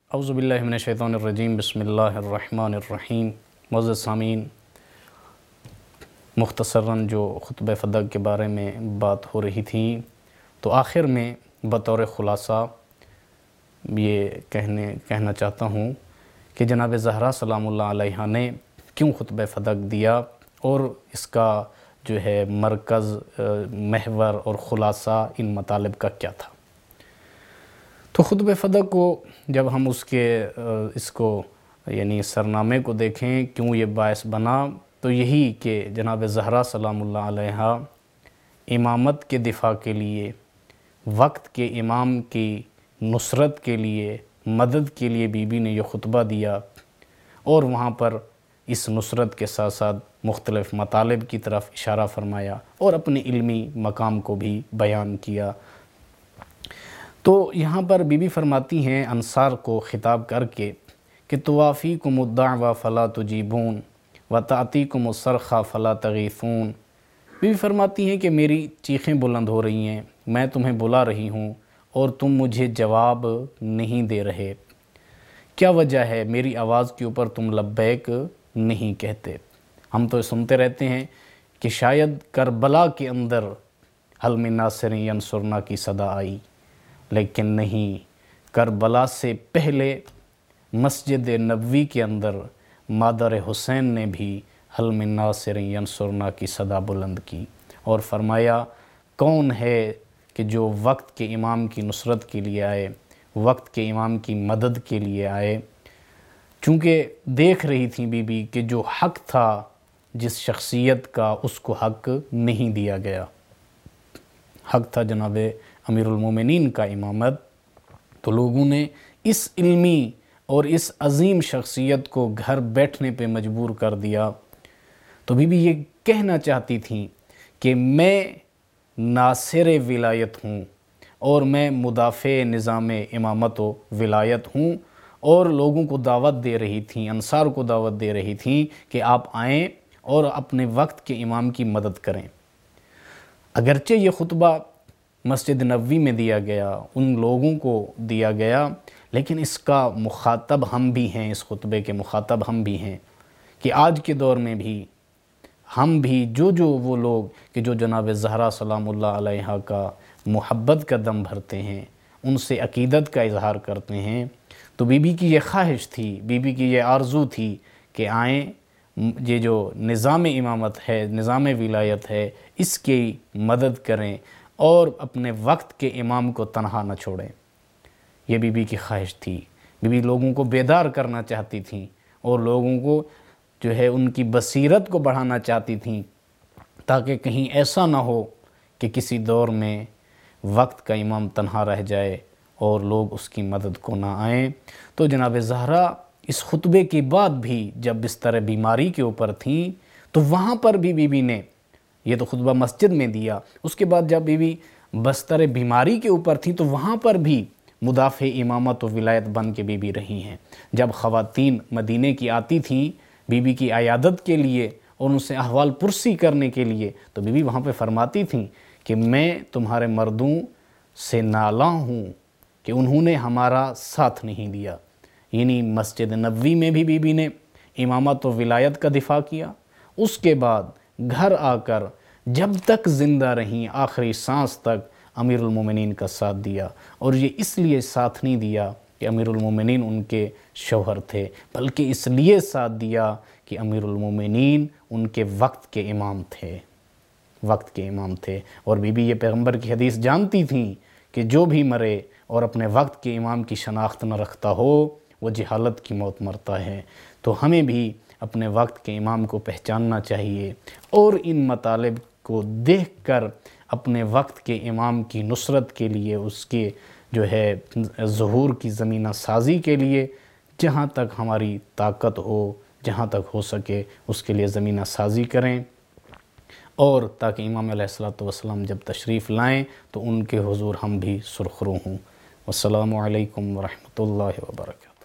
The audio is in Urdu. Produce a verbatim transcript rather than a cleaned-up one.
اعوذ باللہ من الشیطان الرجیم، بسم اللہ الرحمن الرحیم۔ معزز سامعین، مختصراً جو خطبہ فدق کے بارے میں بات ہو رہی تھی، تو آخر میں بطور خلاصہ یہ کہنے کہنا چاہتا ہوں کہ جناب زہرا سلام اللہ علیہا نے کیوں خطبہ فدق دیا اور اس کا جو ہے مرکز، محور اور خلاصہ ان مطالب کا کیا تھا۔ تو خطبہ فدق کو جب ہم اس کے اس کو یعنی سرنامے کو دیکھیں، کیوں یہ باعث بنا، تو یہی کہ جناب زہرا سلام اللہ علیہا امامت کے دفاع کے لیے، وقت کے امام کی نصرت کے لیے، مدد کے لیے بی بی نے یہ خطبہ دیا اور وہاں پر اس نصرت کے ساتھ ساتھ مختلف مطالب کی طرف اشارہ فرمایا اور اپنے علمی مقام کو بھی بیان کیا۔ تو یہاں پر بی بی فرماتی ہیں انصار کو خطاب کر کے کہ توافیکم الدعوی فلا تجیبون وتأتیکم الصرخہ فلا تغیثون۔ بی بی فرماتی ہیں کہ میری چیخیں بلند ہو رہی ہیں، میں تمہیں بلا رہی ہوں اور تم مجھے جواب نہیں دے رہے، کیا وجہ ہے؟ میری آواز کے اوپر تم لبیک نہیں کہتے۔ ہم تو سنتے رہتے ہیں کہ شاید کربلا کے اندر حل من ناصر ینصرنا کی صدا آئی، لیکن نہیں، کربلا سے پہلے مسجد نبوی کے اندر مادر حسین نے بھی حل من ناصر ینصرنا کی صدا بلند کی اور فرمایا کون ہے کہ جو وقت کے امام کی نصرت کے لیے آئے، وقت کے امام کی مدد کے لیے آئے۔ چونکہ دیکھ رہی تھیں بی بی کہ جو حق تھا جس شخصیت کا، اس کو حق نہیں دیا گیا۔ حق تھا جناب امیر المومنین کا امامت، تو لوگوں نے اس علمی اور اس عظیم شخصیت کو گھر بیٹھنے پہ مجبور کر دیا۔ تو بی بی یہ کہنا چاہتی تھیں کہ میں ناصر ولایت ہوں اور میں مدافع نظام امامت و ولایت ہوں، اور لوگوں کو دعوت دے رہی تھیں، انصار کو دعوت دے رہی تھیں کہ آپ آئیں اور اپنے وقت کے امام کی مدد کریں۔ اگرچہ یہ خطبہ مسجد نبوی میں دیا گیا، ان لوگوں کو دیا گیا، لیکن اس کا مخاطب ہم بھی ہیں، اس خطبے کے مخاطب ہم بھی ہیں کہ آج کے دور میں بھی ہم بھی جو جو وہ لوگ کہ جو جناب زہرا سلام اللہ علیہا کا محبت کا دم بھرتے ہیں، ان سے عقیدت کا اظہار کرتے ہیں، تو بی بی کی یہ خواہش تھی، بی بی کی یہ آرزو تھی کہ آئیں، یہ جو نظام امامت ہے، نظام ولایت ہے، اس کی مدد کریں اور اپنے وقت کے امام کو تنہا نہ چھوڑیں۔ یہ بی بی کی خواہش تھی۔ بی بی لوگوں کو بیدار کرنا چاہتی تھیں اور لوگوں کو جو ہے ان کی بصیرت کو بڑھانا چاہتی تھیں، تاکہ کہیں ایسا نہ ہو کہ کسی دور میں وقت کا امام تنہا رہ جائے اور لوگ اس کی مدد کو نہ آئیں۔ تو جناب زہرا اس خطبے کے بعد بھی جب بستر بیماری کے اوپر تھیں، تو وہاں پر بھی بی بی نے یہ تو خطبہ مسجد میں دیا، اس کے بعد جب بی بی بستر بیماری کے اوپر تھیں تو وہاں پر بھی مدافع امامت و ولایت بن کے بی بی رہی ہیں۔ جب خواتین مدینے کی آتی تھیں بی بی کی عیادت کے لیے اور ان سے احوال پرسی کرنے کے لیے، تو بی بی وہاں پہ فرماتی تھیں کہ میں تمہارے مردوں سے نالاں ہوں کہ انہوں نے ہمارا ساتھ نہیں دیا۔ یعنی مسجد نبوی میں بھی بی بی نے امامت و ولایت کا دفاع کیا، اس کے بعد گھر آ کر جب تک زندہ رہیں آخری سانس تک امیر المومنین کا ساتھ دیا، اور یہ اس لیے ساتھ نہیں دیا کہ امیر المومنین ان کے شوہر تھے، بلکہ اس لیے ساتھ دیا کہ امیر المومنین ان کے وقت کے امام تھے، وقت کے امام تھے۔ اور بی بی یہ پیغمبر کی حدیث جانتی تھیں کہ جو بھی مرے اور اپنے وقت کے امام کی شناخت نہ رکھتا ہو وہ جہالت کی موت مرتا ہے۔ تو ہمیں بھی اپنے وقت کے امام کو پہچاننا چاہیے اور ان مطالب کو دیکھ کر اپنے وقت کے امام کی نصرت کے لیے، اس کے جو ہے ظہور کی زمینہ سازی کے لیے جہاں تک ہماری طاقت ہو، جہاں تک ہو سکے اس کے لیے زمینہ سازی کریں، اور تاکہ امام علیہ الصلوۃ والسلام جب تشریف لائیں تو ان کے حضور ہم بھی سرخرو ہوں۔ والسلام علیکم ورحمۃ اللہ وبرکاتہ۔